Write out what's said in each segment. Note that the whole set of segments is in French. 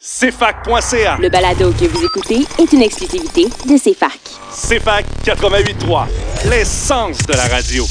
CFAC.ca. Le balado que vous écoutez est une exclusivité de CFAC. CFAC 88.3, l'essence de la radio.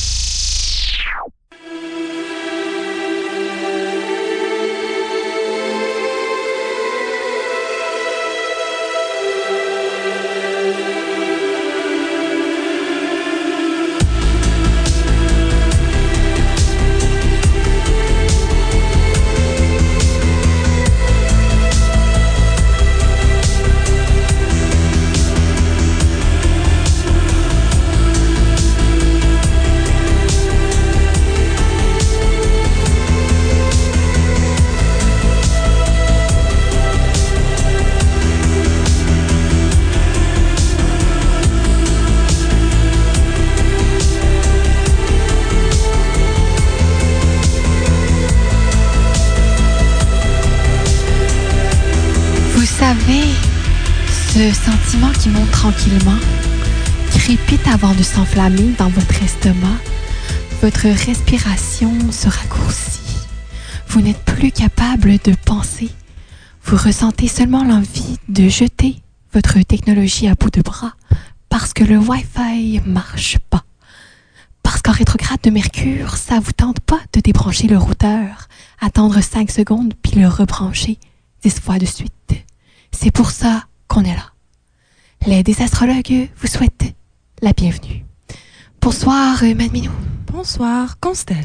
Ce sentiment qui monte tranquillement, crépite avant de s'enflammer dans votre estomac, votre respiration se raccourcit. Vous n'êtes plus capable de penser. Vous ressentez seulement l'envie de jeter votre technologie à bout de bras parce que le Wi-Fi marche pas. Parce qu'en rétrograde de Mercure, ça vous tente pas de débrancher le routeur, attendre 5 secondes puis le rebrancher 10 fois de suite. C'est pour ça qu'on est là. Les désastrologues vous souhaitent la bienvenue. Bonsoir, Mad Minou. Bonsoir, Constelle.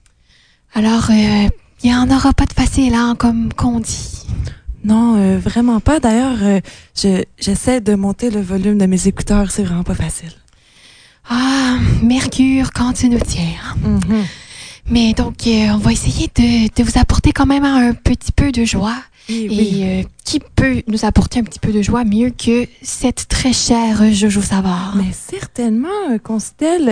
Alors, il n'y en aura pas de facile, hein, comme qu'on dit. Non, vraiment pas. D'ailleurs, j'essaie de monter le volume de mes écouteurs. C'est vraiment pas facile. Ah, Mercure, quand tu nous tiens. Hein? Mm-hmm. Mais donc, on va essayer de vous apporter quand même un petit peu de joie. Et qui peut nous apporter un petit peu de joie mieux que cette très chère Jojo Savard? Mais certainement, Constelle.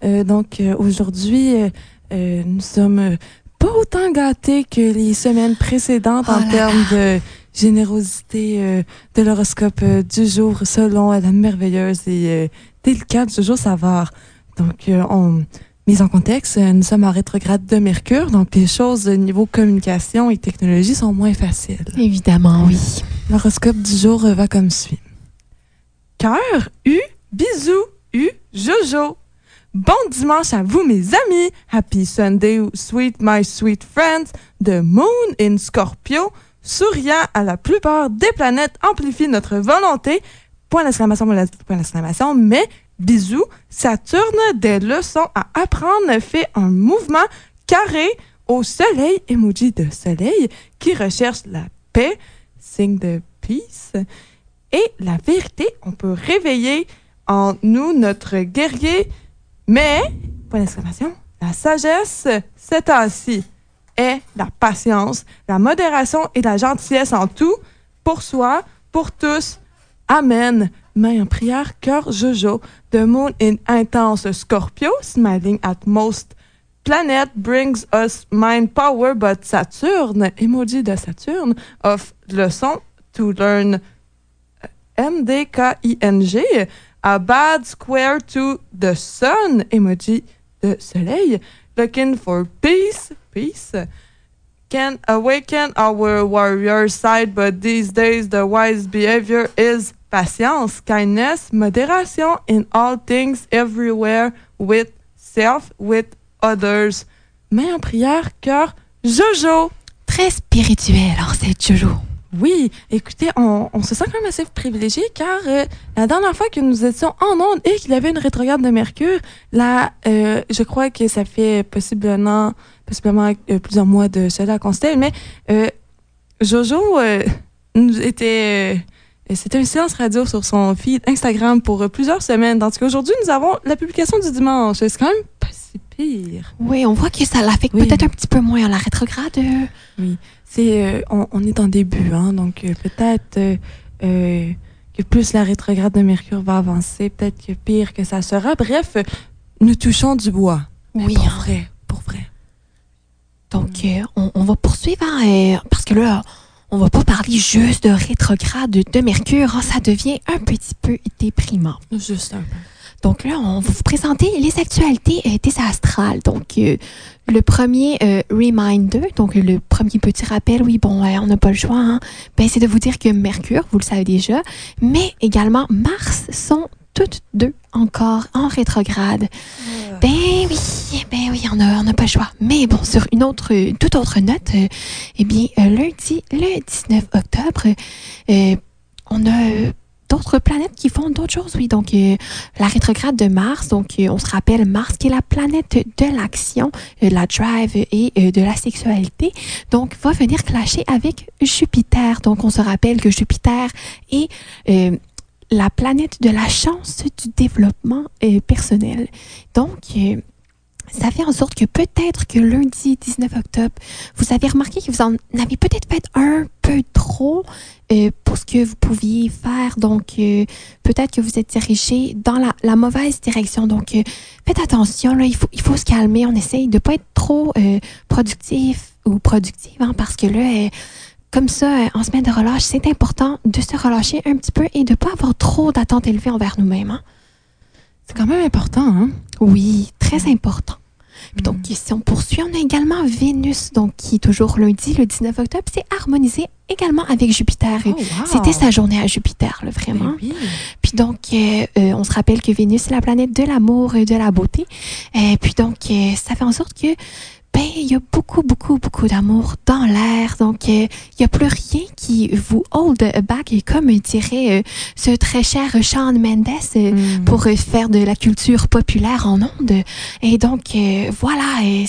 Aujourd'hui, nous sommes pas autant gâtés que les semaines précédentes en termes de générosité de l'horoscope du jour selon la merveilleuse et délicate Jojo Savard. Donc, mise en contexte, nous sommes en rétrograde de Mercure, donc les choses au niveau communication et technologie sont moins faciles. Évidemment, oui. L'horoscope du jour va comme suit. Cœur, bisous, Jojo. Bon dimanche à vous, mes amis. Happy Sunday, sweet my sweet friends. The moon in Scorpio, souriant à la plupart des planètes, amplifie notre volonté. Point d'exclamation, mais bisous, Saturne, des leçons à apprendre, fait un mouvement carré au soleil, emoji de soleil, qui recherche la paix, signe de peace, et la vérité. On peut réveiller en nous notre guerrier, mais, point d'exclamation, la sagesse, c'est ainsi, est la patience, la modération et la gentillesse en tout, pour soi, pour tous. Amen. Main en prière, cœur Jojo. The moon in intense Scorpio, smiling at most planet brings us mind power, but Saturn, emoji de Saturne, of leçon to learn, MDKING, a bad square to the sun, emoji de soleil, looking for peace, can awaken our warrior side, but these days the wise behavior is patience, kindness, modération in all things, everywhere, with self, with others. Main en prière, cœur, Jojo. Très spirituel, alors c'est Jojo. Oui, écoutez, on se sent quand même assez privilégié car la dernière fois que nous étions en onde et qu'il y avait une rétrograde de Mercure, là, je crois que ça fait possiblement plusieurs mois de cela à Constelle, mais Jojo c'était un silence radio sur son feed Instagram pour plusieurs semaines. Tandis qu'aujourd'hui, nous avons la publication du dimanche. C'est quand même pas si pire. Oui, on voit que ça l'affecte peut-être un petit peu moins, la rétrograde. Oui, on est en début, hein, donc peut-être que plus la rétrograde de Mercure va avancer, peut-être que pire que ça sera. Bref, nous touchons du bois. Oui, pour vrai. Donc, on va poursuivre, hein, parce que là, on va pas parler juste de rétrograde de Mercure, hein, ça devient un petit peu déprimant. Juste un peu. Donc là, on va vous présenter les actualités désastrales. Donc, le premier reminder, donc le premier petit rappel, oui, bon, on n'a pas le choix, hein, ben, c'est de vous dire que Mercure, vous le savez déjà, mais également Mars sont toutes deux encore en rétrograde. Ben oui, on n'a pas le choix. Mais bon, sur toute autre note, eh bien, lundi, le 19 octobre, on a d'autres planètes qui font d'autres choses, oui. Donc, la rétrograde de Mars, donc on se rappelle Mars qui est la planète de l'action, de la drive et de la sexualité, donc va venir clasher avec Jupiter. Donc, on se rappelle que Jupiter est la planète de la chance du développement personnel. Donc, ça fait en sorte que peut-être que lundi 19 octobre, vous avez remarqué que vous en avez peut-être fait un peu trop pour ce que vous pouviez faire. Donc, peut-être que vous êtes dirigé dans la mauvaise direction. Donc, faites attention, là, il faut se calmer. On essaye de ne pas être trop productif ou productive, hein, parce que là, comme ça, en semaine de relâche, c'est important de se relâcher un petit peu et de ne pas avoir trop d'attentes élevées envers nous-mêmes. Hein. C'est quand même important, hein? Oui, très important. Puis donc, si on poursuit, on a également Vénus, donc qui est toujours lundi, le 19 octobre, c'est harmonisé également avec Jupiter. Oh, wow. C'était sa journée à Jupiter, là, vraiment. Oui. Puis donc, on se rappelle que Vénus, c'est la planète de l'amour et de la beauté. Puis donc, ça fait en sorte que il y a beaucoup, beaucoup, beaucoup d'amour dans l'air. Donc, il n'y a plus rien qui vous hold back, comme dirait ce très cher Shawn Mendes pour faire de la culture populaire en ondes. Et donc, voilà,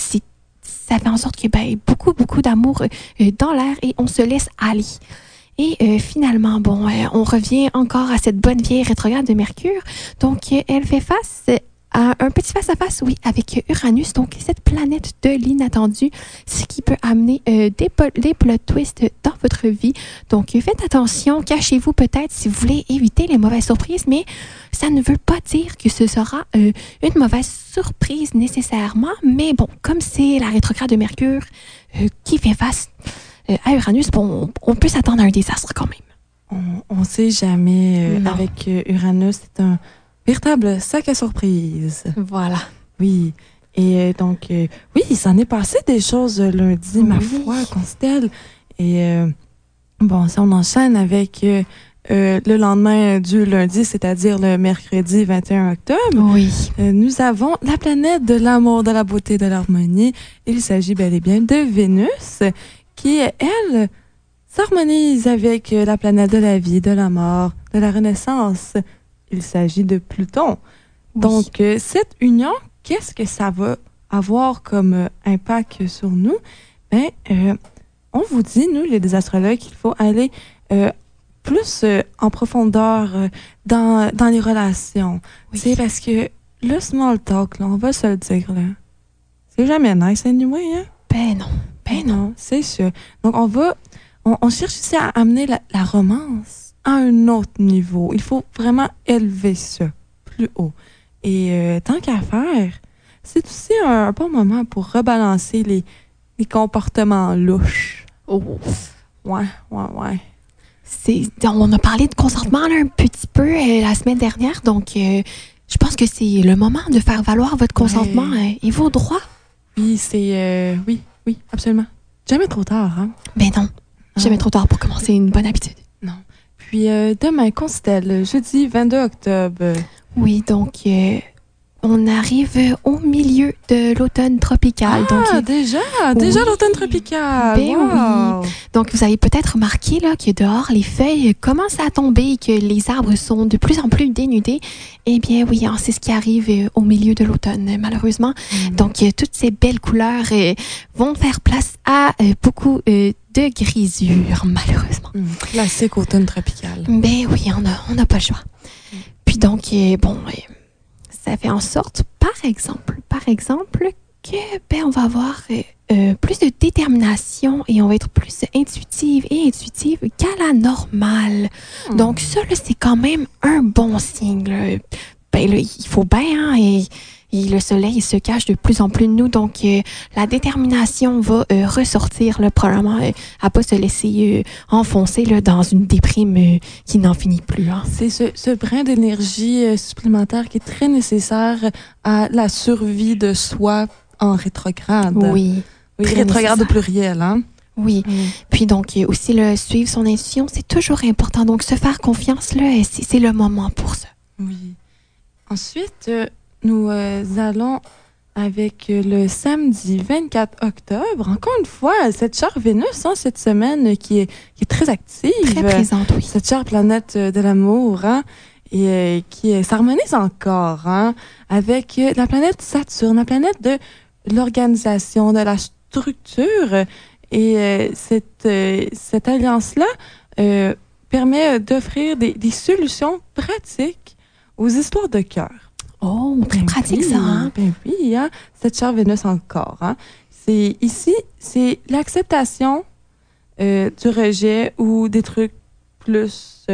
ça fait en sorte que beaucoup, beaucoup d'amour dans l'air et on se laisse aller. Et finalement, bon, on revient encore à cette bonne vieille rétrograde de Mercure. Donc, elle fait face à un petit face-à-face, oui, avec Uranus, donc cette planète de l'inattendu, ce qui peut amener des plot twists dans votre vie. Donc, faites attention, cachez-vous peut-être si vous voulez éviter les mauvaises surprises, mais ça ne veut pas dire que ce sera une mauvaise surprise nécessairement. Mais bon, comme c'est la rétrograde de Mercure qui fait face à Uranus, bon, on peut s'attendre à un désastre quand même. On ne sait jamais. Avec Uranus, c'est un véritable sac à surprise. Voilà. Oui. Et donc, oui, il s'en est passé des choses lundi, ma foi, Constelle. Et bon, si on enchaîne avec le lendemain du lundi, c'est-à-dire le mercredi 21 octobre, oui. Nous avons la planète de l'amour, de la beauté, de l'harmonie. Il s'agit bel et bien de Vénus, qui, elle, s'harmonise avec la planète de la vie, de la mort, de la renaissance. Il s'agit de Pluton. Oui. Donc, cette union, qu'est-ce que ça va avoir comme impact sur nous? On vous dit, nous, les astrologues, qu'il faut aller plus en profondeur dans les relations. Oui. C'est parce que le small talk, là, on va se le dire, là, c'est jamais nice anyway, hein? Ben non, c'est sûr. Donc, on cherche ici à amener la romance à un autre niveau. Il faut vraiment élever ça plus haut. Et tant qu'à faire, c'est aussi un bon moment pour rebalancer les comportements louches. Oh. Ouais. On a parlé de consentement là, un petit peu la semaine dernière, donc je pense que c'est le moment de faire valoir votre consentement et vos droits. Oui, c'est... oui, absolument. Jamais trop tard, hein? Ben non, jamais trop tard pour commencer une bonne habitude. Non. Puis demain, Constelle, jeudi 22 octobre. Oui, donc on arrive au milieu de l'automne tropical. Donc, déjà l'automne tropical. Ben wow. Oui. Donc, vous avez peut-être remarqué là, que dehors, les feuilles commencent à tomber et que les arbres sont de plus en plus dénudés. Eh bien, oui, hein, c'est ce qui arrive au milieu de l'automne, malheureusement. Donc, toutes ces belles couleurs vont faire place à beaucoup de grisure, malheureusement. Classique automne tropical. Ben oui, on n'a pas le choix. Puis donc, ça fait en sorte, par exemple, que on va avoir plus de détermination et on va être plus intuitive qu'à la normale. Donc ça, là, c'est quand même un bon signe. Là. ben là, il faut bien, hein, et le soleil se cache de plus en plus de nous, donc la détermination va ressortir, là, probablement, à pas se laisser enfoncer là, dans une déprime qui n'en finit plus. Hein. C'est ce brin d'énergie supplémentaire qui est très nécessaire à la survie de soi en rétrograde. Oui. Rétrograde au pluriel, hein? Oui. Puis donc, aussi, le suivre son intuition, c'est toujours important. Donc, se faire confiance, là, c'est le moment pour ça. Oui. Ensuite, nous allons avec le samedi 24 octobre. Encore une fois, cette chère Vénus, hein, cette semaine, qui est très active. Très présente, oui. Cette chère planète de l'amour, hein, et qui s'harmonise encore, hein, avec la planète Saturne, la planète de l'organisation, de la structure. Et cette alliance-là permet d'offrir des solutions pratiques aux histoires de cœur. Oh, très pratique, ça, hein? Ben oui, hein? Cette chère Vénus encore, hein? C'est l'acceptation du rejet ou des trucs plus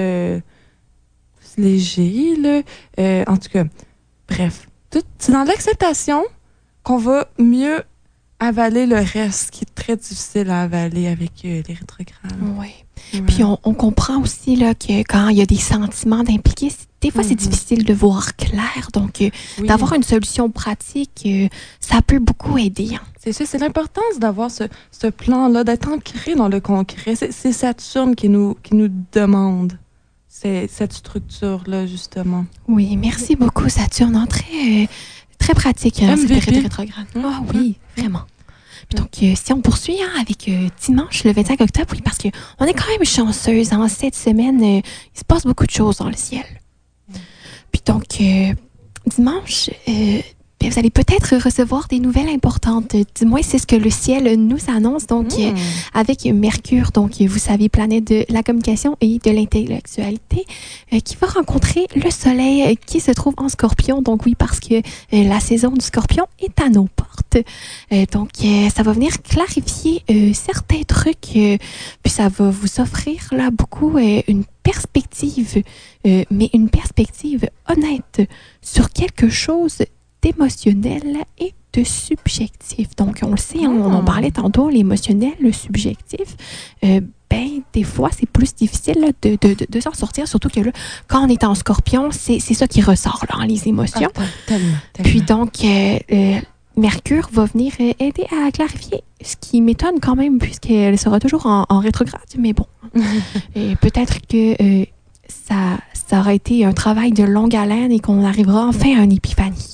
légers, là. En tout cas, bref. C'est dans l'acceptation qu'on va mieux avaler le reste, qui est très difficile à avaler avec les rétrogrades. Oui. Ouais. Puis on comprend aussi là, que quand il y a des sentiments d'impliquer, des fois c'est difficile de voir clair. Donc, d'avoir une solution pratique, ça peut beaucoup aider. Hein. C'est ça, c'est l'importance d'avoir ce plan-là, d'être ancré dans le concret. C'est Saturne qui nous demande cette structure-là, justement. Oui, merci beaucoup, Saturne. Très pratique, cette période rétrograde. Ah oui, vraiment. Puis donc, si on poursuit avec dimanche, le 25 octobre, oui, parce qu'on est quand même chanceuse. En cette semaine, il se passe beaucoup de choses dans le ciel. Puis donc, dimanche, vous allez peut-être recevoir des nouvelles importantes. Du moins, c'est ce que le ciel nous annonce. Donc, avec Mercure, donc vous savez, planète de la communication et de l'intellectualité, qui va rencontrer le Soleil qui se trouve en Scorpion. Donc oui, parce que la saison du Scorpion est à nos portes. Donc, ça va venir clarifier certains trucs. Puis ça va vous offrir là beaucoup une perspective, mais une perspective honnête sur quelque chose d'émotionnel et de subjectif. Donc, on le sait, on en parlait tantôt, l'émotionnel, le subjectif, des fois, c'est plus difficile là, de s'en sortir, surtout que là, quand on est en Scorpion, c'est ça qui ressort, là, les émotions. Tellement. Puis donc, Mercure va venir aider à clarifier, ce qui m'étonne quand même, puisqu'elle sera toujours en rétrograde, mais bon. Peut-être que ça aura été un travail de longue haleine et qu'on arrivera enfin à une épiphanie.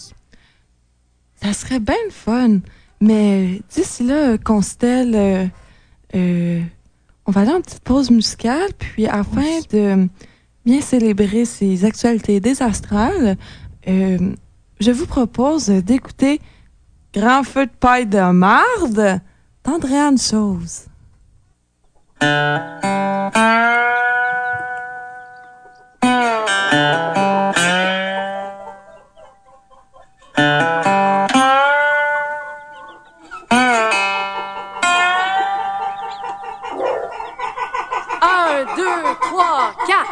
Ça serait bien le fun, mais d'ici là, Constelle, on va aller en petite pause musicale, puis afin de bien célébrer ces actualités désastrales, je vous propose d'écouter Grand feu de paille de marde d'Andréane Chose. 2, 3, 4.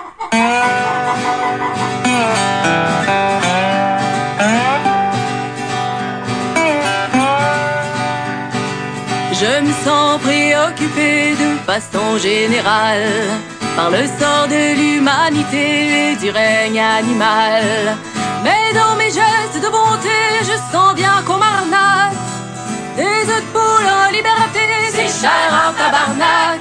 Je me sens préoccupé de façon générale par le sort de l'humanité et du règne animal. Mais dans mes gestes de bonté, je sens bien qu'on m'arnaque. Des œufs de poule en liberté, c'est cher en tabarnak.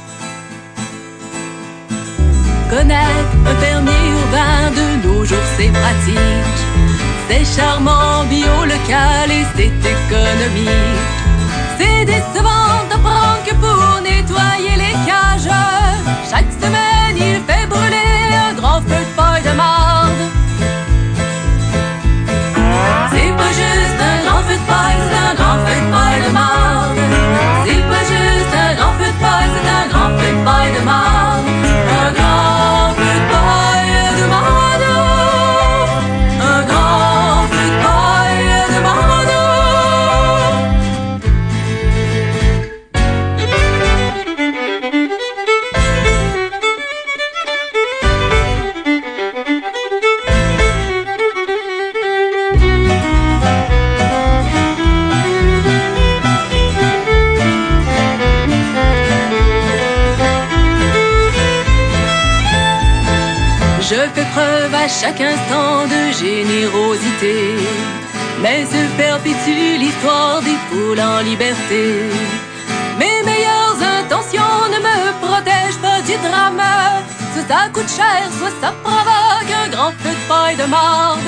Connaître un fermier urbain de nos jours, c'est pratique. C'est charmant, bio, local et c'est économique. C'est décevant d'apprendre que pour nettoyer les cages, chaque semaine il fait brûler un grand feu de paille de marde. C'est pas juste un grand feu de paille, c'est un grand feu de paille de marde. C'est pas juste un grand feu de paille, c'est un grand feu de paille de marde. Un grand feu de paille de marde. Un grand feu de paille de marde. Je fais preuve à chaque instant de générosité, mais se perpétue l'histoire des poules en liberté. Mes meilleures intentions ne me protègent pas du drame. Soit ça coûte cher, soit ça provoque un grand feu de paille de marde.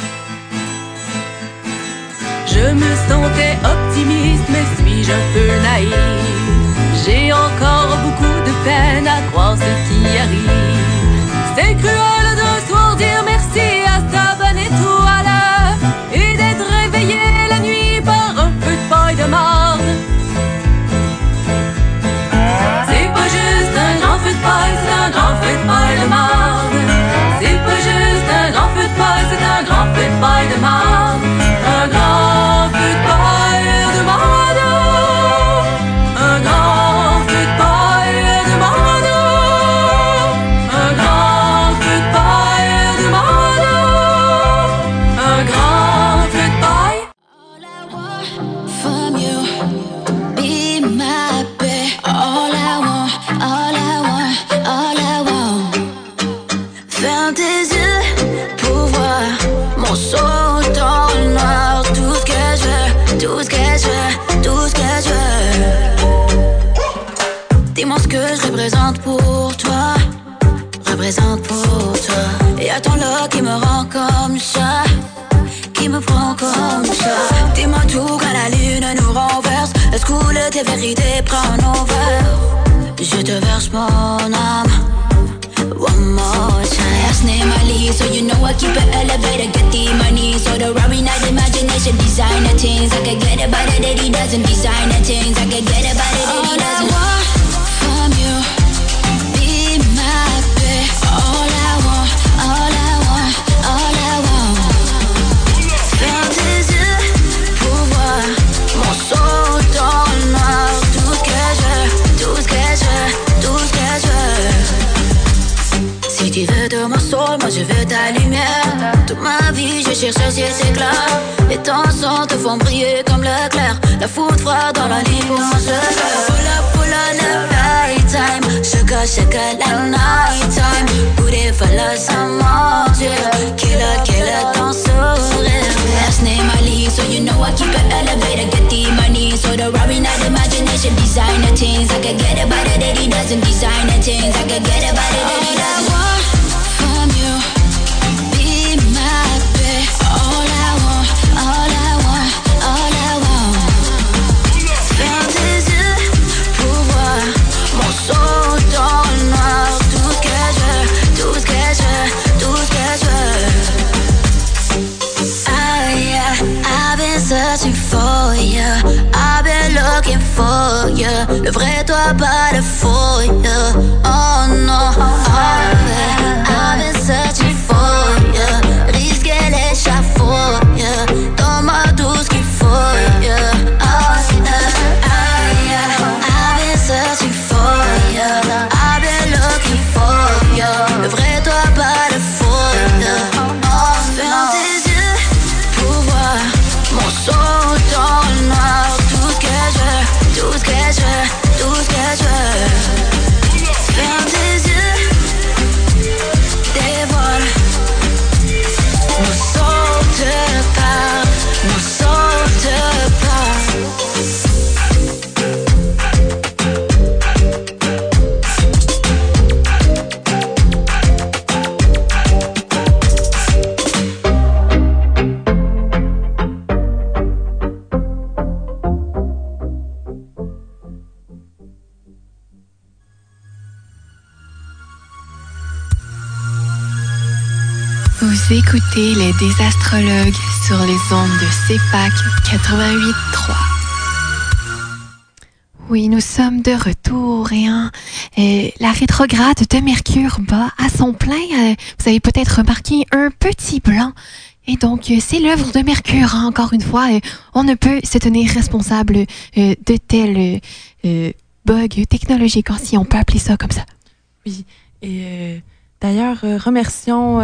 Je me sentais optimiste, mais suis-je un peu naïf? J'ai encore beaucoup de peine à croire ce qui arrive. C'est cruel d'un soir dire merci à sa bonne étoile et d'être réveillé la nuit par un feu de paille de marde. C'est pas juste un grand feu de paille, c'est un grand feu de paille de marde. C'est pas juste un grand feu de paille, c'est un grand feu de paille de marde. Un grand feu de paille de marde. Un grand feu de paille de marde. Un grand feu de paille de marde. Un grand feu de paille. All I want from you, be my babe. All I want, all I want, all I want. Ferme tes yeux pour voir mon soul dans le noir. Tout ce que je veux, tout ce que je veux, tout ce que je veux. Dis-moi ce que je représente pour toi, représente pour toi. Et à ton là qui me rend comme ça, qui me prend comme ça. Dis-moi tout quand la lune nous renverse. Laisse couler tes vérités, prends nos verres. Je te verse mon âme. One more time. Last name Ali, so you know I keep it elevated. Get the money, so the Rari not imagination. Designer things, I can get it, but it he doesn't. Designer things, I can get it, but it he doesn't. All I want from you, be my babe. All I want, all I want, all I want. Ferme tes yeux pour voir mon soul dans le noir. Tout ce que je veux, tout ce que je veux, tout ce que je veux. Si tu veux de mon soul, moi je veux ta lumière. Toute ma vie je cherche un ciel éclair. Et ton sang te font briller comme l'éclair. La foudre froide dans la nuit pour moi je veux. Pull up the night time. Sugar, sugar la night time. Goûter falla ça mentir. Killer, killer ton sourire. Last name Ali, so you know I keep it elevated. Get the money, so the Rari not imagination. Designer things, I can get it, but it he doesn't. Designer things, I can get it, but it he doesn't. From you, be my babe. All I want, all I want, all I want. Ferme tes yeux pour voir mon soul dans le noir. Tout ce que je veux, tout ce que je veux, tout ce que je veux. Ah yeah, I've been searching for you. I've been looking for you. Le vrai toi, pas le faux, yeah. Oh no, oh yeah. I've been searching for you. Risquer l'échafaud, yeah. Donne-moi tout ce qu'il faut, yeah. Oh yeah, I've been searching for you. I've been looking for you. Le vrai toi, pas le faux, yeah. Oh, ferme tes yeux pour voir mon soul dans le noir. Tout ce que je veux, tout ce que je veux, tout ce que je veux. Ferme tes yeux, dévoile. Mon soul te parle, mon soul te parle. Vous écoutez les Désastrologues sur les ondes de CFAC 88.3. Oui, nous sommes de retour et la rétrograde de Mercure bat à son plein. Vous avez peut-être remarqué un petit blanc. Et donc, c'est l'œuvre de Mercure, hein, encore une fois. On ne peut se tenir responsable de tels bugs technologiques, si on peut appeler ça comme ça. Oui, et d'ailleurs, remercions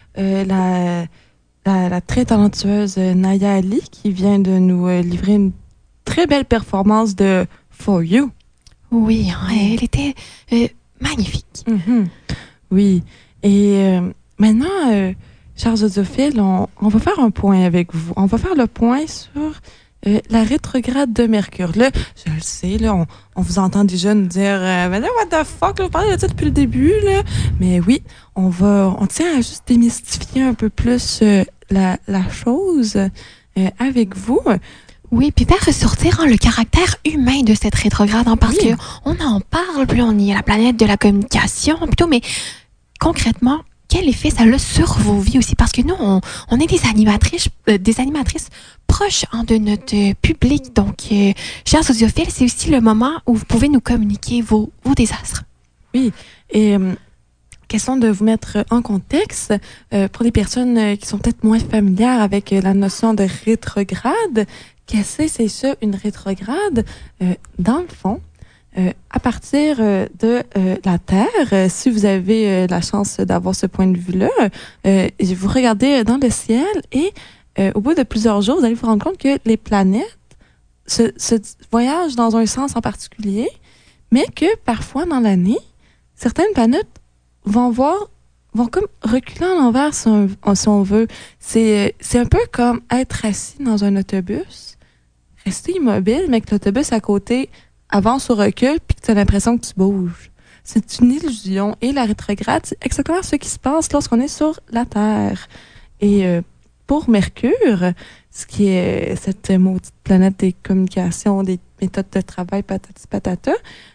la très talentueuse Naya Ali qui vient de nous livrer une très belle performance de For You. Oui, elle était magnifique. Mm-hmm. Oui, et maintenant, chers audiophiles, on va faire un point avec vous. On va faire le point sur la rétrograde de Mercure. Là, je le sais, là, on vous entend déjà nous dire mais là, what the fuck, là, vous parlez de ça depuis le début, là. Mais oui, on tient à juste démystifier un peu plus la chose avec vous. Oui, puis faire ressortir le caractère humain de cette rétrograde, parce que on en parle, puis on y est la planète de la communication, plutôt, mais concrètement, quel effet ça a sur vos vies aussi? Parce que nous, on est des animatrices proches de notre public. Donc, chers audiophiles, c'est aussi le moment où vous pouvez nous communiquer vos désastres. Oui, et question de vous mettre en contexte, pour les personnes qui sont peut-être moins familières avec la notion de rétrograde, qu'est-ce que c'est ça, une rétrograde? Dans le fond, à partir de la Terre, si vous avez la chance d'avoir ce point de vue-là, vous regardez dans le ciel et au bout de plusieurs jours, vous allez vous rendre compte que les planètes se voyagent dans un sens en particulier, mais que parfois dans l'année, certaines planètes vont comme reculer en l'envers si on veut. C'est un peu comme être assis dans un autobus, rester immobile, mais que l'autobus à côté avance ou recule, puis que tu as l'impression que tu bouges. C'est une illusion. Et la rétrograde, c'est exactement ce qui se passe lorsqu'on est sur la Terre. Et pour Mercure, ce qui est cette maudite planète des communications, des méthodes de travail, patati patata,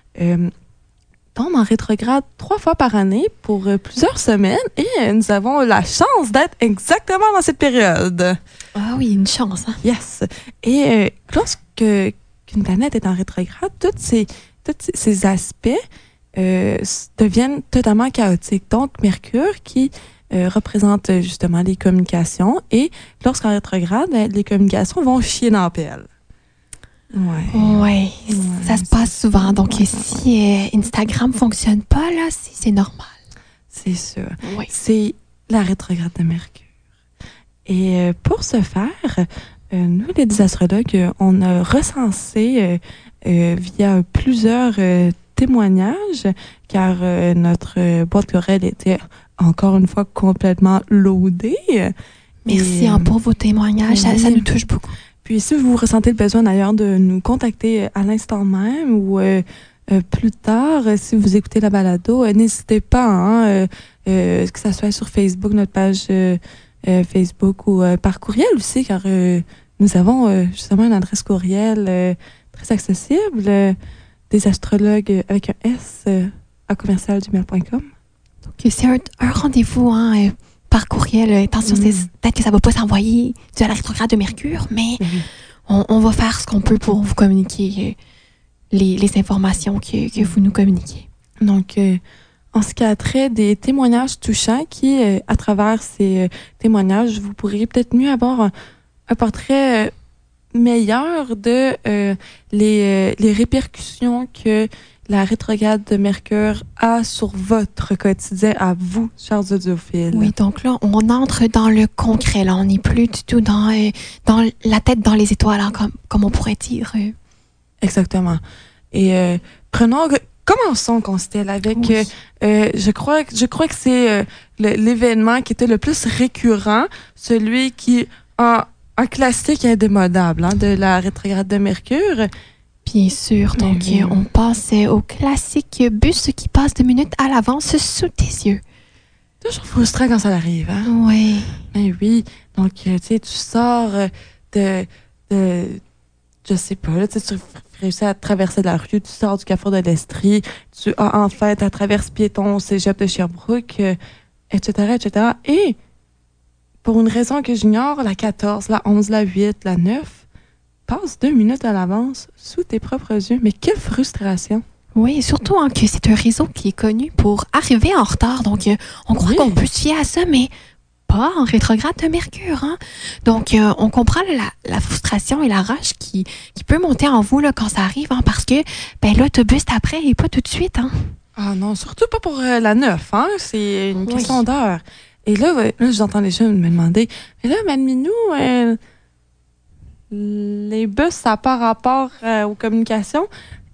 tombe en rétrograde 3 fois par année pour plusieurs semaines. Et nous avons la chance d'être exactement dans cette période. Ah oui, une chance. Hein? Yes. Et lorsqu'une planète est en rétrograde, tous ces aspects deviennent totalement chaotiques. Donc, Mercure qui représente justement les communications et lorsqu'en rétrograde, les communications vont chier dans la pelle. Ouais, ça se passe souvent. Donc, si Instagram fonctionne pas, là, c'est normal. C'est ça. Ouais. C'est la rétrograde de Mercure. Et pour ce faire, nous, les astrologues, on a recensé via plusieurs témoignages, car notre boîte courriel était encore une fois complètement loadée. Merci pour vos témoignages, ça nous touche beaucoup. Puis si vous ressentez le besoin d'ailleurs de nous contacter à l'instant même ou plus tard, si vous écoutez la balado, n'hésitez pas, que ça soit sur Facebook, notre page Facebook ou par courriel aussi, car nous avons justement une adresse courriel très accessible, des astrologues avec un S à commercial@gmail.com. Donc c'est un rendez-vous par courriel. Attention, peut-être que ça ne va pas s'envoyer à la rétrograde de Mercure, mais on va faire ce qu'on peut pour vous communiquer les informations que vous nous communiquez. Donc, en ce qui a trait des témoignages touchants qui, à travers ces témoignages, vous pourriez peut-être mieux avoir un portrait meilleur de les répercussions que la rétrograde de Mercure a sur votre quotidien à vous, chers audiophiles. Oui, donc là, on entre dans le concret. Là, on n'est plus du tout dans la tête dans les étoiles, comme on pourrait dire. Exactement. Et commençons, Constelle, avec, je crois que c'est l'événement qui était le plus récurrent, celui qui un classique indémodable de la rétrograde de Mercure. Bien sûr. Donc, on passe au classique bus qui passe 2 minutes à l'avance sous tes yeux. Toujours frustrant quand ça arrive, hein? Oui. Ben oui. Donc, tu sais, tu sors de je sais pas, là, tu réussis à traverser la rue, tu sors du Carrefour de l'Estrie, tu as enfin ta traverse piéton au cégep de Sherbrooke, etc., etc. Et, pour une raison que j'ignore, la 14, la 11, la 8, la 9, passe 2 minutes à l'avance sous tes propres yeux. Mais quelle frustration! Oui, surtout que c'est un réseau qui est connu pour arriver en retard. Donc, on croit qu'on peut se fier à ça, mais pas en rétrograde de Mercure. Hein? Donc, on comprend la frustration et la rage qui peut monter en vous là, quand ça arrive, parce que l'autobus après n'est pas tout de suite. Hein? Ah non, surtout pas pour la 9. Hein? C'est une question d'heure. Et là, j'entends les jeunes me demander, mais là, Mme Minou, les bus, ça n'a pas rapport aux communications.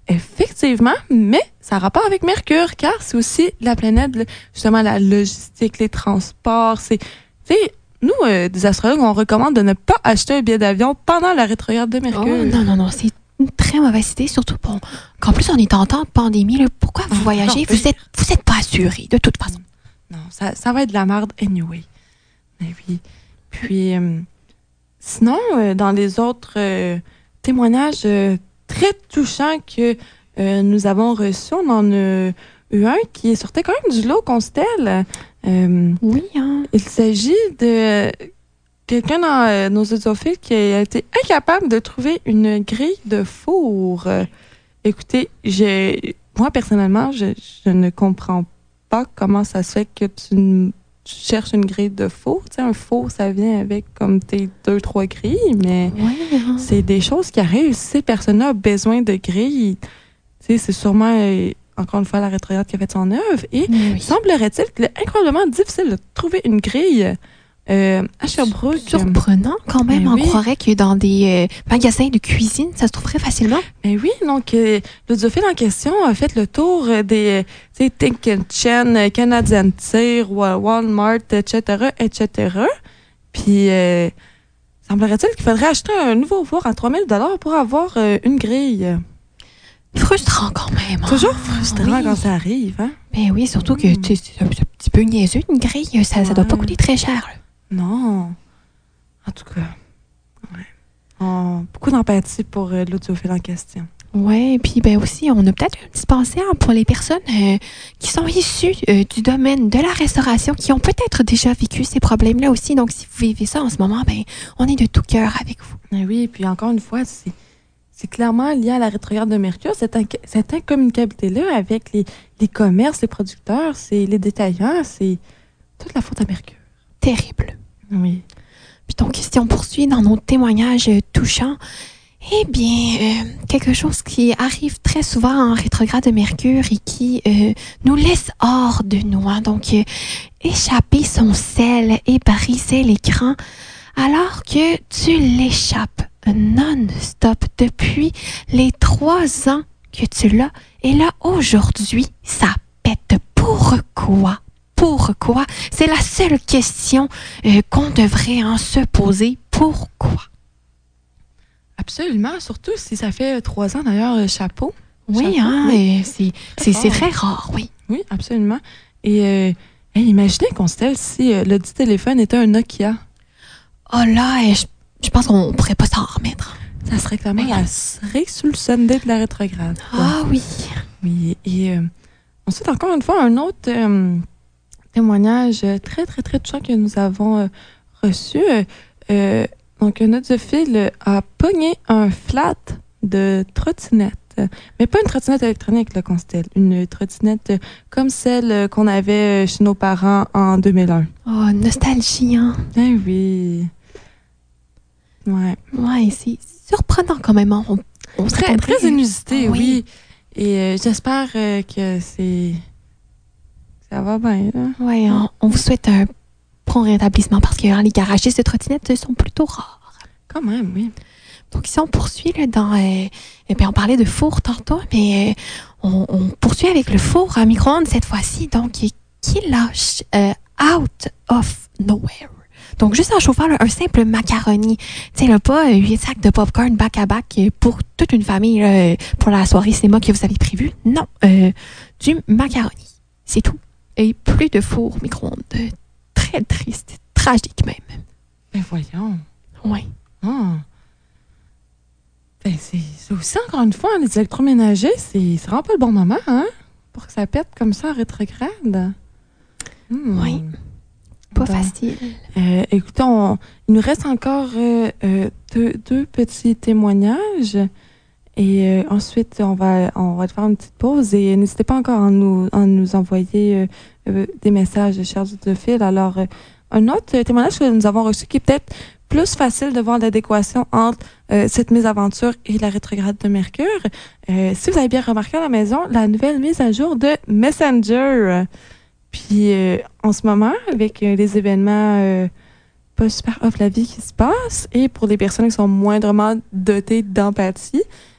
effectivement, mais ça a rapport avec Mercure, car c'est aussi la planète, justement, la logistique, les transports. Tu sais, nous, des astrologues, on recommande de ne pas acheter un billet d'avion pendant la rétrograde de Mercure. Oh, non, c'est une très mauvaise idée, surtout qu'en plus, on est en temps de pandémie. Là, pourquoi vous voyagez? Non, vous êtes pas assuré, de toute façon. Non, ça va être de la merde anyway. Mais oui. Puis, sinon, dans les autres témoignages très touchants que nous avons reçus, on en a eu un qui sortait quand même du lot, Constelle. Oui, hein. Il s'agit de quelqu'un dans nos audiophiles qui a été incapable de trouver une grille de four. Écoutez, moi, personnellement, je ne comprends pas comment ça se fait que tu cherches une grille de four. Tu sais, un four, ça vient avec comme tes 2-3 grilles, mais c'est des choses qui arrivent. Si cette personne-là a besoin de grilles, tu sais, c'est sûrement, encore une fois, la rétrograde qui a fait son œuvre. Et semblerait-il qu'il est incroyablement difficile de trouver une grille à Sherbrooke. Surprenant quand même. Ben on oui. croirait que dans des magasins de cuisine, ça se trouverait facilement. Mais oui, donc l'audiophile en question a fait le tour des Think Chain, Canadian Tire, Walmart, etc., etc. Puis, semblerait-il qu'il faudrait acheter un nouveau four à 3 000 $ pour avoir une grille. Frustrant quand même. Hein? Toujours frustrant Oui. quand ça arrive, hein? Ben oui, surtout que c'est un petit peu niaiseux, une grille. Ça doit pas coûter très cher. Là. Non. En tout cas, beaucoup d'empathie pour l'audiophile en question. Oui, puis ben aussi, on a peut-être une petite pensée pour les personnes qui sont issues du domaine de la restauration, qui ont peut-être déjà vécu ces problèmes-là aussi. Donc, si vous vivez ça en ce moment, ben on est de tout cœur avec vous. Oui, et puis encore une fois, c'est clairement lié à la rétrograde de Mercure, cette incommunicabilité-là avec les commerces, les producteurs, les détaillants, c'est toute la faute à Mercure. Terrible. Oui. Puis donc, si on poursuit dans nos témoignages touchants, eh bien, quelque chose qui arrive très souvent en rétrograde de Mercure et qui nous laisse hors de nous. Hein. Donc, échapper son sel et briser l'écran alors que tu l'échappes non-stop depuis les 3 ans que tu l'as. Et là, aujourd'hui, ça pète. Pourquoi? Pourquoi? C'est la seule question qu'on devrait se poser. Pourquoi? Absolument, surtout si ça fait 3 ans d'ailleurs, chapeau. Oui, Chapeau, hein, oui. c'est très rare, oui. Oui, absolument. Et imaginez, Constelle, si le dit téléphone était un Nokia. Oh là, je pense qu'on pourrait pas s'en remettre. Ça serait clairement la cerise sous le Sunday de la rétrograde. Ah oui. Oui, et ensuite, encore une fois, un autre témoignage très, très, très touchant que nous avons reçu. Donc, un audiophile a pogné un flat de trottinette. Mais pas une trottinette électronique, là, Constelle. Une trottinette comme celle qu'on avait chez nos parents en 2001. Oh, nostalgie, hein? Eh oui. Ouais. Ouais, c'est surprenant quand même. On Très, très inusité, oui. oui. Et j'espère que ça va bien, là. Oui, on vous souhaite un prompt rétablissement parce que les garagistes de trottinettes sont plutôt rares. Quand même, oui. Donc, ici, on poursuit là, on parlait de four tantôt, mais on poursuit avec le four à micro-ondes cette fois-ci, donc qui lâche out of nowhere. Donc, juste en chauffant là, un simple macaroni. Tu sais, pas 8 sacs de popcorn back-à-back pour toute une famille là, pour la soirée cinéma que vous avez prévue. Non, du macaroni. C'est tout. Et plus de four micro-ondes. Très triste, tragique même. Ben voyons. Oui. Ah. Ben c'est aussi, encore une fois, les électroménagers, c'est vraiment pas le bon moment, hein? Pour que ça pète comme ça en rétrograde. Oui. Pas facile. Écoutez, il nous reste encore deux petits témoignages. Et ensuite, on va faire une petite pause. Et n'hésitez pas encore à nous envoyer des messages, chers auditeurs. Alors, un autre témoignage que nous avons reçu qui est peut-être plus facile de voir l'adéquation entre cette mésaventure et la rétrograde de Mercure. Si vous avez bien remarqué à la maison, la nouvelle mise à jour de Messenger. Puis, en ce moment, avec les événements pas super off la vie qui se passent, et pour les personnes qui sont moindrement dotées d'empathie,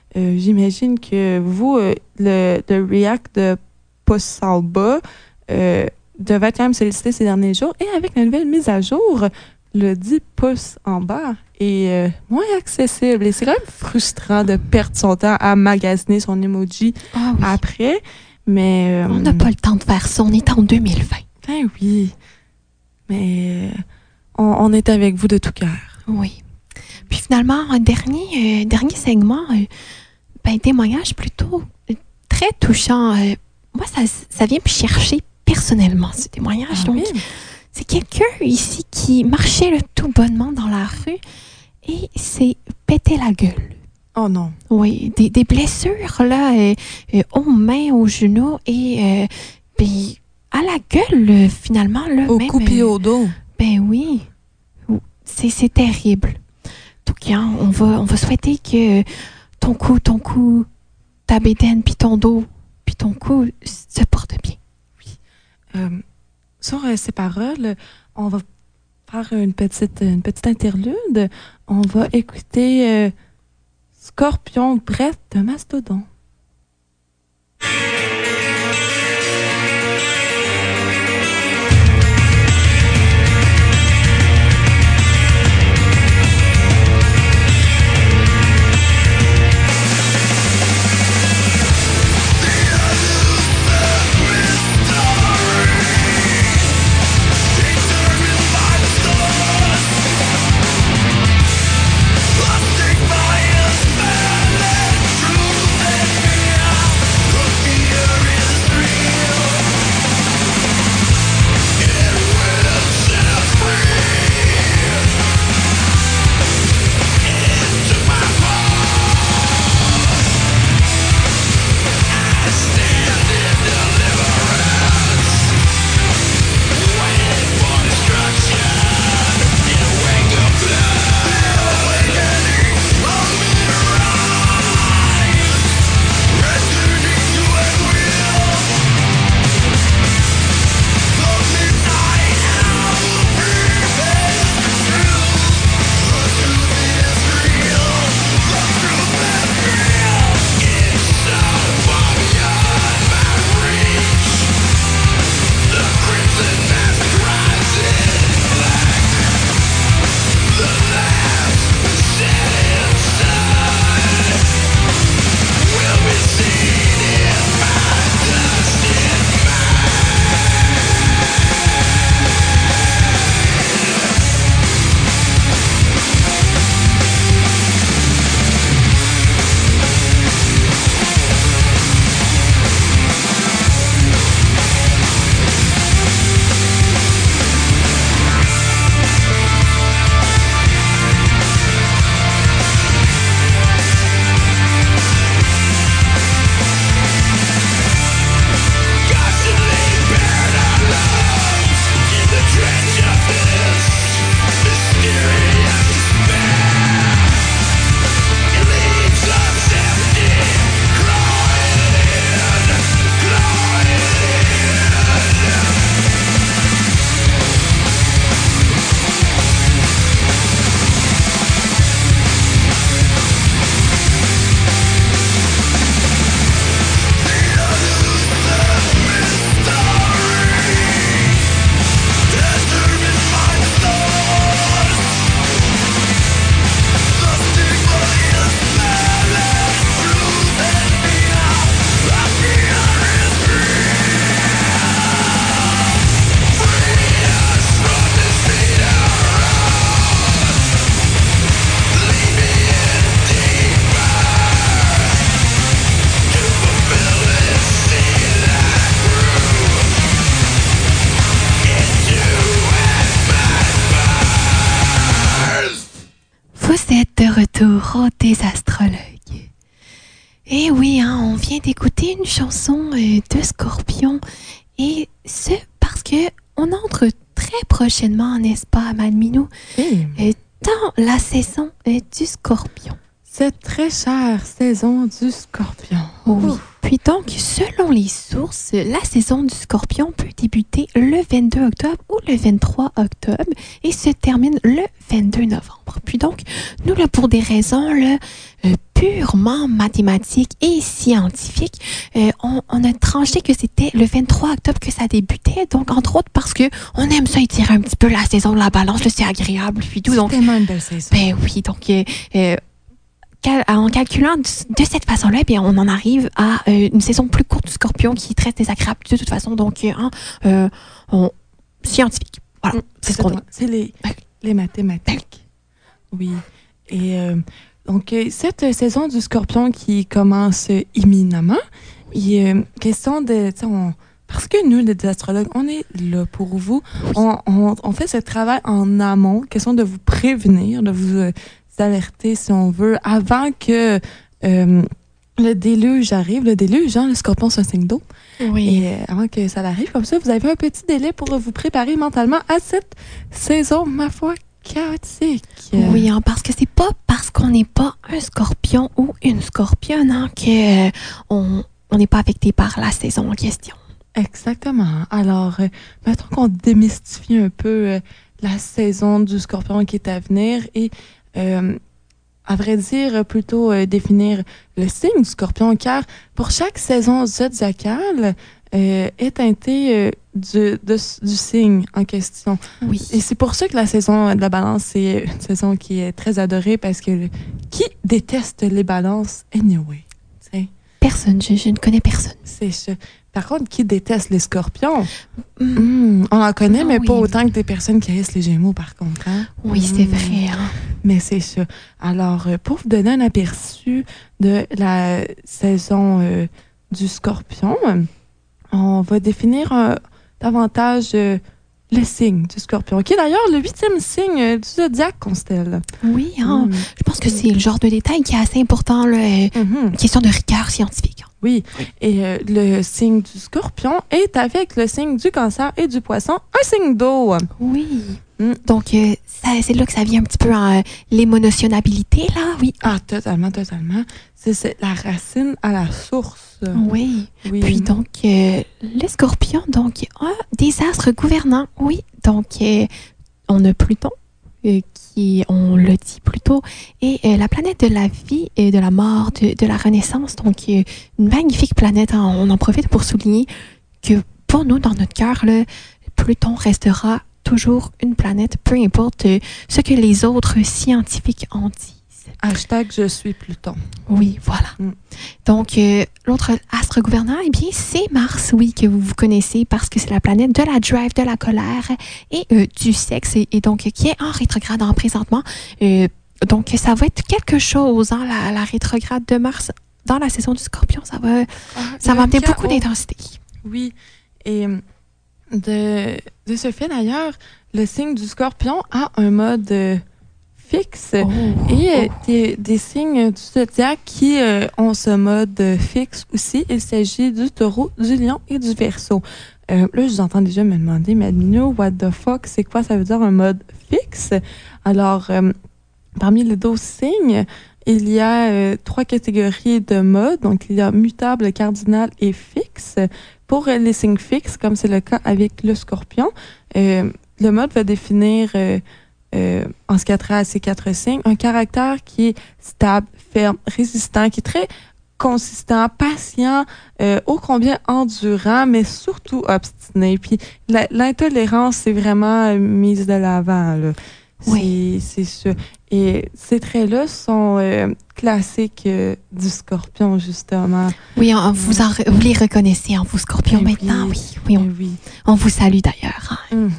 j'imagine que vous, le React de Pouce en bas devait quand même solliciter ces derniers jours. Et avec la nouvelle mise à jour, le 10 pouces en bas est moins accessible. Et c'est quand même frustrant de perdre son temps à magasiner son emoji après. Mais on n'a pas le temps de faire ça. On est en 2020. Ben oui. Mais on est avec vous de tout cœur. Oui. Puis finalement, un dernier segment, témoignage plutôt très touchant. Moi, ça vient me chercher personnellement, ce témoignage. Donc, c'est quelqu'un ici qui marchait le tout bonnement dans la rue et s'est pété la gueule. Oh non. Oui, des blessures là, aux mains, aux genoux et à la gueule, finalement. Là, au cou et au dos. Ben oui. C'est terrible. Donc, on va souhaiter que ton cou, ta bédaine, puis ton dos, puis ton cou se porte bien. Oui. Sur ces paroles, on va faire une petite interlude. On va écouter Scorpion Bref de Mastodon. Retour des astrologues. Et oui, on vient d'écouter une chanson de Scorpion. Et ce, parce que on entre très prochainement, n'est-ce pas, Madame Minou, dans la saison du Scorpion. Cette très chère saison du Scorpion. Oui. Puis donc, selon les sources, la saison du Scorpion peut débuter le 22 octobre ou le 23 octobre et se termine le 22 novembre. Puis donc, nous, là, pour des raisons là, purement mathématique et scientifique. On a tranché que c'était le 23 octobre que ça débutait. Donc, entre autres, parce que on aime ça étirer un petit peu la saison de la balance. Là, c'est agréable. Puis tout. Donc, c'est tellement une belle saison. Ben oui. Donc, en calculant de cette façon-là, bien, on en arrive à une saison plus courte du Scorpion qui est très désagréable de toute façon. Donc, scientifique. Voilà, c'est ce qu'on dit. C'est les mathématiques. Oui. Et donc, cette saison du Scorpion qui commence imminemment, il est question de... Parce que nous, les astrologues, on est là pour vous. On fait ce travail en amont, question de vous prévenir, de vous alerter, si on veut, avant que le déluge arrive. Le déluge, le Scorpion, c'est un signe d'eau. Oui. Et avant que ça arrive, comme ça, vous avez un petit délai pour vous préparer mentalement à cette saison, ma foi, chaotique. Oui, parce que c'est pas parce qu'on n'est pas un Scorpion ou une Scorpionne que on n'est pas affecté par la saison en question. Exactement. Alors, mettons qu'on démystifie un peu la saison du Scorpion qui est à venir et, à vrai dire, plutôt définir le signe du Scorpion, car pour chaque saison zodiacale est teintée du signe en question. Oui. Et c'est pour ça que la saison de la balance, c'est une saison qui est très adorée parce que qui déteste les balances anyway? T'sais? Personne, je ne connais personne. C'est ça. Par contre, qui déteste les Scorpions? On en connaît, mais pas autant que des personnes qui haïssent les Gémeaux, par contre. Hein? Oui, c'est vrai. Hein? Mais c'est ça. Alors, pour vous donner un aperçu de la saison du Scorpion, on va définir davantage le signe du Scorpion, qui est d'ailleurs le 8e signe du zodiaque, Constelle. Oui, je pense que c'est le genre de détail qui est assez important, là, question de rigueur scientifique. Oui, et le signe du Scorpion est avec le signe du Cancer et du Poisson, un signe d'eau. Oui. Donc, c'est là que ça vient un petit peu l'émotionnalité, là, oui. Ah, totalement. C'est la racine à la source. Oui. Puis donc, le Scorpion, donc, a des astres gouvernants, oui. Donc, on a Pluton, qui, on le dit plus tôt, est la planète de la vie et de la mort, de la renaissance. Donc, une magnifique planète. On en profite pour souligner que pour nous, dans notre cœur, Pluton restera toujours une planète, peu importe ce que les autres scientifiques en disent. Hashtag je suis Pluton. Oui, voilà. Donc, l'autre astre gouvernant, eh bien, c'est Mars, oui, que vous connaissez parce que c'est la planète de la drive, de la colère et du sexe, et donc qui est en rétrograde en présentement. Donc, ça va être quelque chose, la rétrograde de Mars dans la saison du Scorpion. Ça va amener beaucoup d'intensité. Oui, et de ce fait, d'ailleurs, le signe du Scorpion a un mode fixe et des signes du zodiaque qui ont ce mode fixe aussi. Il s'agit du Taureau, du Lion et du Verseau. Là, je vous entends déjà me demander, mais Admino, what the fuck, c'est quoi ça veut dire un mode fixe? Alors, parmi les 12 signes, il y a 3 catégories de modes. Donc, il y a mutable, cardinal et fixe. Pour les signes fixes, comme c'est le cas avec le Scorpion, le mode va définir, en ce qui a trait à ces 4 signes, un caractère qui est stable, ferme, résistant, qui est très consistant, patient, ô combien endurant, mais surtout obstiné. Puis l'intolérance, c'est vraiment mise de l'avant, là. Oui. C'est ça. Et ces traits-là sont classiques du Scorpion, justement. Oui, vous les reconnaissez, vous, Scorpion, maintenant. Oui. On vous salue d'ailleurs. Hein.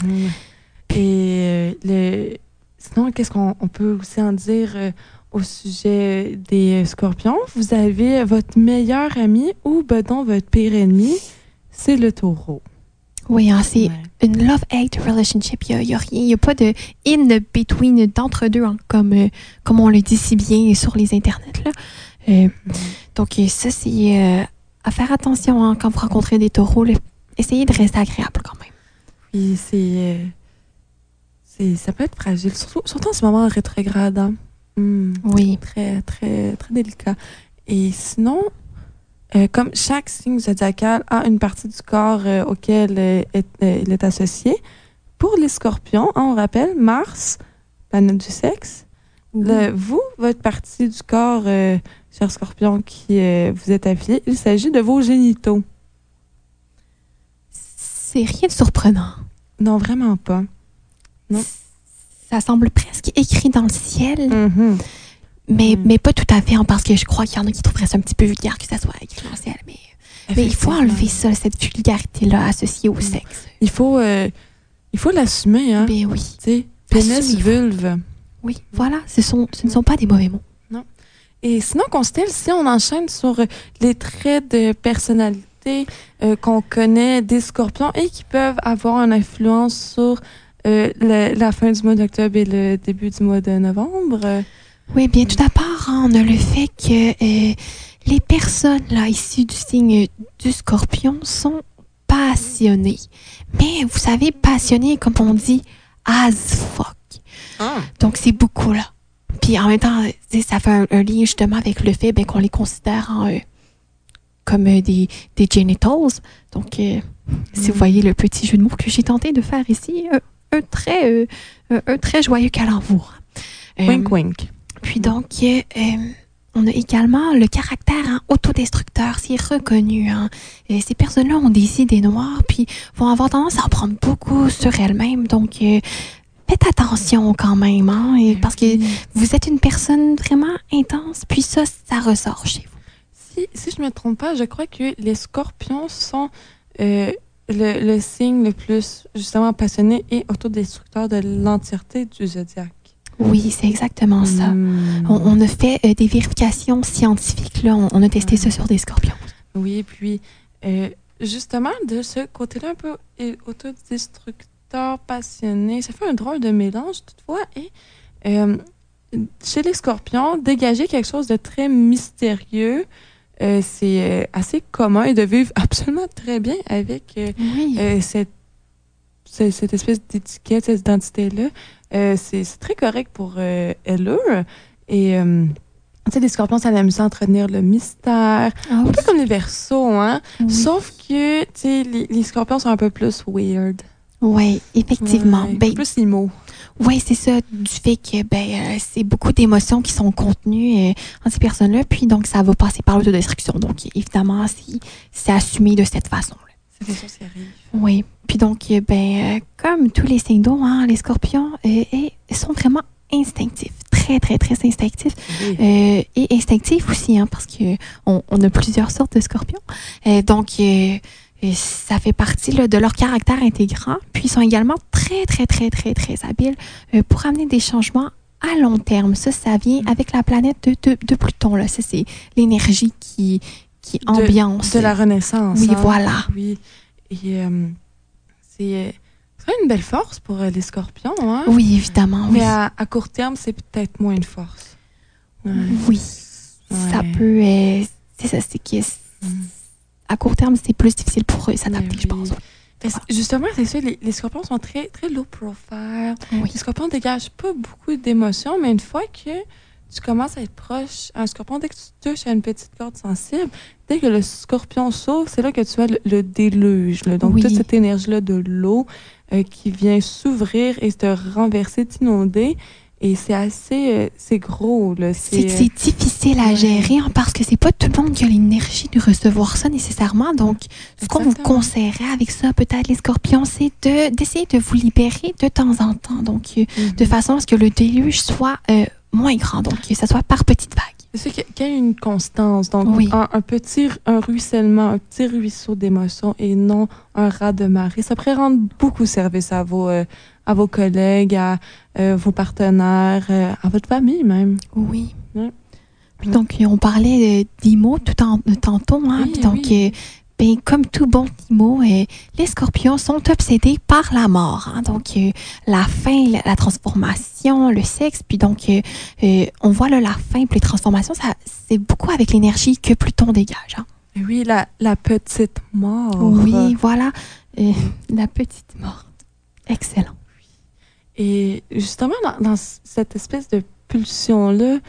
Et sinon, qu'est-ce qu'on peut aussi en dire au sujet des Scorpions? Vous avez votre meilleur ami ou, donc, votre pire ennemi, c'est le Taureau. Oui, c'est une love-hate relationship. Il n'y a pas de in-between d'entre-deux, comme on le dit si bien sur les internets. Là. Donc, ça, c'est à faire attention quand vous rencontrez des taureaux. Là. Essayez de rester agréable quand même. Oui, ça peut être fragile, surtout en ce moment rétrograde. Hein? Oui. Très, très, très délicat. Et sinon, comme chaque signe zodiacal a une partie du corps auquel il est associé, pour les Scorpions, on rappelle Mars, planète du sexe, Vous, votre partie du corps, cher Scorpion, qui vous êtes affilié, il s'agit de vos génitaux. C'est rien de surprenant. Non, vraiment pas. Non. Ça semble presque écrit dans le ciel, Mm-hmm. mais pas tout à fait, hein, parce que je crois qu'il y en a qui trouveraient ça un petit peu vulgaire que ça soit écrit dans le ciel. Mais il faut enlever ça, cette vulgarité-là associée au sexe. Il faut l'assumer, hein. Ben oui. Tu sais, pénis, Assumez-vous. vulve. Oui, voilà, ce ne sont pas des mauvais mots. Et sinon, Constelle, si on enchaîne sur les traits de personnalité qu'on connaît des Scorpions et qui peuvent avoir une influence sur la fin du mois d'octobre et le début du mois de novembre. Oui, bien, tout d'abord, hein, on a le fait que les personnes là issues du signe du Scorpion sont passionnées. Mais vous savez, passionnées, comme on dit, as fuck. Donc, c'est beaucoup, là. Puis, en même temps, ça fait un lien, justement, avec le fait qu'on les considère comme des genitals. Donc, si vous voyez le petit jeu de mots que j'ai tenté de faire ici, un très joyeux calembour. Wink, wink. Puis donc, on a également le caractère autodestructeur, c'est reconnu. Ces personnes-là ont des idées noires, puis vont avoir tendance à en prendre beaucoup sur elles-mêmes. Donc, faites attention quand même, parce que vous êtes une personne vraiment intense, puis ça ressort chez vous. Si je ne me trompe pas, je crois que les Scorpions sont le signe le plus, justement, passionné et autodestructeur de l'entièreté du zodiaque. Oui, c'est exactement ça. On a fait des vérifications scientifiques. Là. On a testé ça sur des scorpions. Oui, puis justement, de ce côté-là un peu autodestructeur, passionné, ça fait un drôle de mélange toutefois. Et chez les Scorpions, dégager quelque chose de très mystérieux, c'est assez commun et de vivre absolument très bien avec cette espèce d'étiquette, cette identité-là. C'est très correct pour elles. Et, tu sais, les Scorpions, ça aime ça entretenir le mystère. Un peu comme les Verseaux, hein? Oui. Sauf que, tu sais, les Scorpions sont un peu plus weird. Oui, effectivement. Ouais, plus emo. Oui, c'est ça, du fait que c'est beaucoup d'émotions qui sont contenues en ces personnes-là, puis donc ça va passer par l'autodestruction. Donc, évidemment, c'est assumé de cette façon-là. C'est des choses qui arrivent. Oui. Puis donc, comme tous les signes d'eau, les Scorpions sont vraiment instinctifs, très, très, très instinctifs. Oui. Et instinctifs aussi, parce qu'on a plusieurs sortes de Scorpions. Donc, ça fait partie là, de leur caractère intégrant. Puis, ils sont également très, très, très, très, très habiles pour amener des changements à long terme. Ça vient avec la planète de Pluton. Là. Ça, c'est l'énergie qui ambiance. De la Renaissance. Oui, hein? voilà. Oui. Et c'est une belle force pour les Scorpions. Hein? Oui, évidemment. Mais oui. à court terme, c'est peut-être moins une force. Ouais. Oui. Ça peut. C'est ça, c'est que. À court terme, c'est plus difficile pour eux s'adapter, je pense. Justement, c'est ça, les Scorpions sont très, très low profile. Oui. Les Scorpions dégagent pas beaucoup d'émotions, mais une fois que tu commences à être proche, un Scorpion, dès que tu touches à une petite corde sensible, dès que le Scorpion s'ouvre, c'est là que tu as le déluge. Là. Donc, toute cette énergie-là de l'eau qui vient s'ouvrir et te renverser, t'inonder. Et c'est assez... c'est gros, là. C'est difficile à gérer, parce que c'est pas tout le monde qui a l'énergie de recevoir ça nécessairement. Donc, ce qu'on vous conseillerait avec ça, peut-être, les Scorpions, c'est d'essayer de vous libérer de temps en temps. Donc, de façon à ce que le déluge soit moins grand. Donc, que ça soit par petites vagues. C'est sûr qu'il y a une constance. Donc, un ruissellement, un petit ruisseau d'émotions et non un raz de marée. Ça pourrait rendre beaucoup service à vos collègues, à vos partenaires, à votre famille même. Oui. Ouais. Puis donc, on parlait d'IMO tantôt. Puis donc, comme tout bon IMO, les Scorpions sont obsédés par la mort. Donc, la fin, la transformation, le sexe. Puis donc, on voit là, la fin puis les transformations, c'est beaucoup avec l'énergie que Pluton dégage. Oui, la petite mort. Oui, voilà. La petite mort. Excellent. Et justement, dans cette espèce de pulsion-là,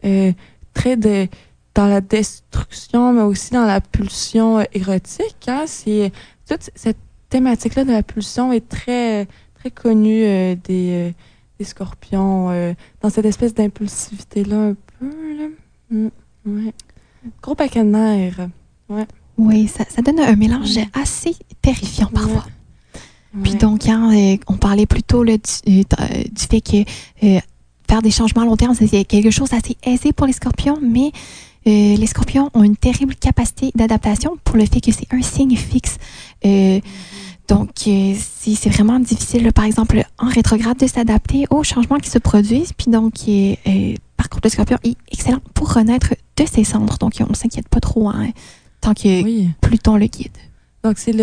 dans la destruction, mais aussi dans la pulsion érotique, c'est toute cette thématique-là de la pulsion est très, très connue des les scorpions, dans cette espèce d'impulsivité-là un peu. Là. Ouais. Gros paquet de nerfs. Ouais. Oui, ça donne un mélange assez terrifiant parfois. Ouais. Puis donc, on parlait plutôt là, du fait que faire des changements à long terme, c'est quelque chose d'assez aisé pour les scorpions, mais les scorpions ont une terrible capacité d'adaptation pour le fait que c'est un signe fixe. Donc, c'est vraiment difficile, là, par exemple, en rétrograde, de s'adapter aux changements qui se produisent. Puis donc, par contre, le scorpion est excellent pour renaître de ses cendres. Donc, on ne s'inquiète pas trop tant que Pluton le guide. Donc, c'est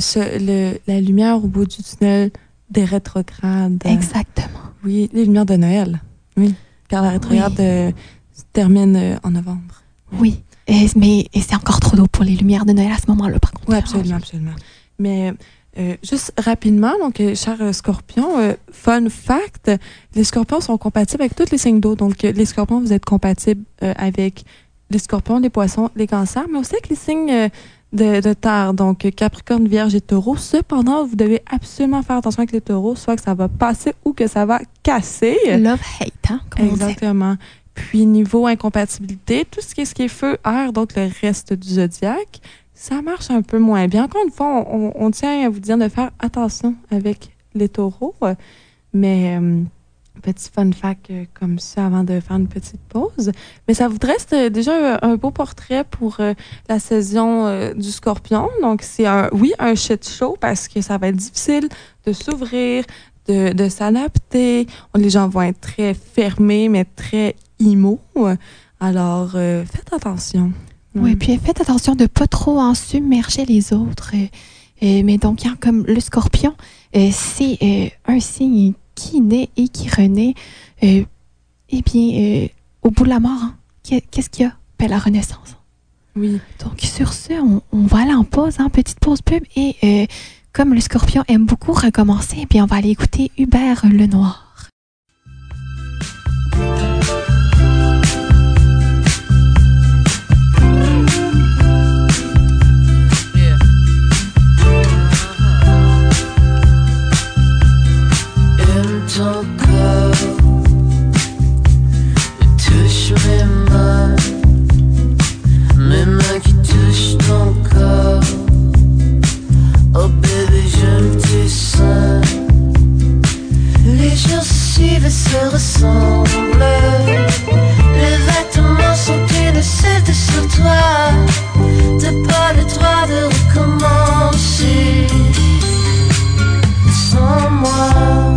la lumière au bout du tunnel des rétrogrades. Exactement. Oui, les lumières de Noël. Oui, car la rétrograde se termine en novembre. Oui, mais c'est encore trop tôt pour les lumières de Noël à ce moment-là, par contre. Oui, absolument. Mais juste rapidement, donc, chers scorpions, fun fact, les scorpions sont compatibles avec tous les signes d'eau. Donc, les scorpions, vous êtes compatibles avec les scorpions, les poissons, les cancers, mais aussi avec les signes de terre, donc Capricorne, Vierge et Taureau. Cependant, vous devez absolument faire attention avec les taureaux, soit que ça va passer ou que ça va casser. Love-hate, hein? Exactement. Puis, niveau incompatibilité, tout ce qui est feu, air, donc le reste du zodiaque, ça marche un peu moins bien. Encore une fois, on tient à vous dire de faire attention avec les taureaux. Mais petit fun fact comme ça avant de faire une petite pause. Mais ça vous reste déjà un beau portrait pour la saison du Scorpion. Donc, c'est un shit show parce que ça va être difficile de s'ouvrir, de s'adapter. Les gens vont être très fermés, mais très emo. Alors, faites attention. Oui, puis faites attention de ne pas trop en submerger les autres. Mais donc, comme le Scorpion, c'est un signe qui naît et qui renaît. Au bout de la mort, hein, qu'est-ce qu'il y a? Ben, la renaissance. Oui. Donc, sur ce, on va aller en pause, petite pause pub. Et comme le Scorpion aime beaucoup recommencer, on va aller écouter Hubert Lenoir. Ton corps touche mes mains qui touchent ton corps. Oh bébé, j'aime tes seins. Les jours suivent et se ressemblent. Les vêtements sont une cette sur toi. T'as pas le droit de recommencer sans moi.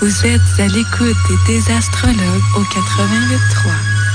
Vous êtes à l'écoute des astrologues au 88.3.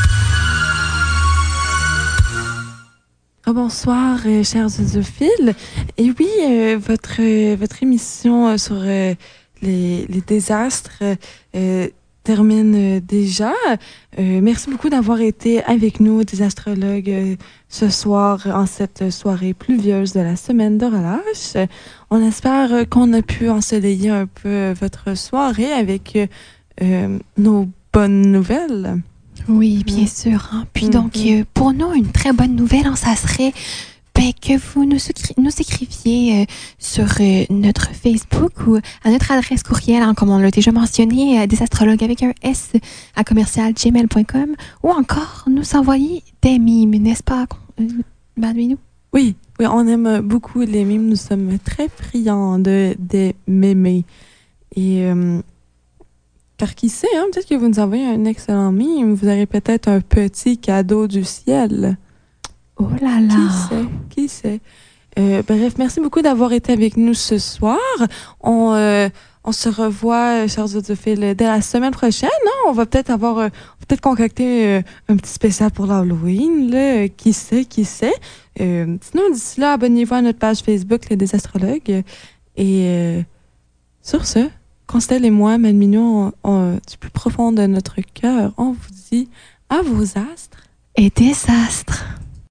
Bonsoir, chers audiophiles. Et oui, votre émission sur les désastres termine déjà. Merci beaucoup d'avoir été avec nous, des astrologues, ce soir, en cette soirée pluvieuse de la semaine de relâche. On espère qu'on a pu ensoleiller un peu votre soirée avec nos bonnes nouvelles. Oui, bien sûr. Hein. Puis donc, pour nous, une très bonne nouvelle, hein, ça serait que vous nous écriviez sur notre Facebook ou à notre adresse courriel, hein, comme on l'a déjà mentionné, des astrologues avec un S à commercial@gmail.com, ou encore nous envoyer des mimes, n'est-ce pas, Marie-nous? Oui, on aime beaucoup les mimes. Nous sommes très friands des mémés. Et car qui sait, hein, peut-être que vous nous envoyez un excellent mime, vous aurez peut-être un petit cadeau du ciel. Oh là là! Qui sait? Bref, merci beaucoup d'avoir été avec nous ce soir. On se revoit, chers audiophiles, dès la semaine prochaine. Hein? On va peut-être concocter un petit spécial pour l'Halloween. Là. Qui sait? Sinon, d'ici là, abonnez-vous à notre page Facebook, Les Astrologues. Et sur ce, Constelle et moi, Mad Mignon, du plus profond de notre cœur, on vous dit à vos astres et désastres.